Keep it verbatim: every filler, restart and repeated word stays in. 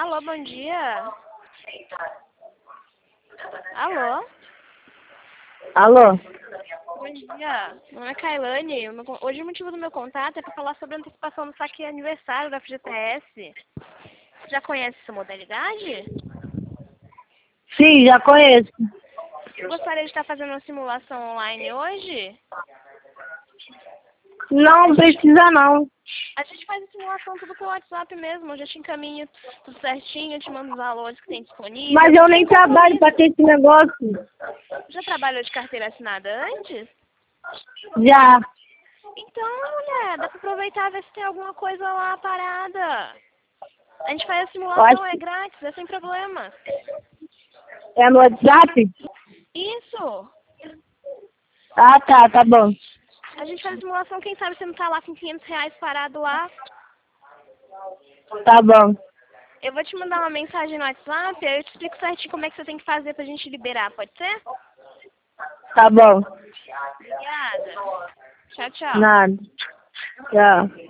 Alô, bom dia. Alô? Alô? Bom dia. Meu nome é Kailane. O meu- Hoje o motivo do meu contato é para falar sobre a antecipação do saque aniversário da F G T S. Você já conhece essa modalidade? Sim, já conheço. Gostaria de estar fazendo uma simulação online hoje? Não precisa não. A gente faz a simulação tudo pelo WhatsApp mesmo. Eu já te encaminho tudo certinho, eu te mando os valores que tem disponível. Mas eu nem Sem trabalho compromisso. pra ter esse negócio. Já trabalhou de carteira assinada antes? Já. Então, mulher, dá pra aproveitar e ver se tem alguma coisa lá parada. A gente faz a Eu simulação, acho é que grátis, é sem problema. é no WhatsApp? Isso! Ah, tá, tá bom. A gente faz a simulação, quem sabe você não tá lá com quinhentos reais parado lá. Tá bom. Eu vou te mandar uma mensagem no WhatsApp, aí eu te explico certinho como é que você tem que fazer pra gente liberar, pode ser? Tá bom. Obrigada. Tchau, tchau. Nada. Tchau.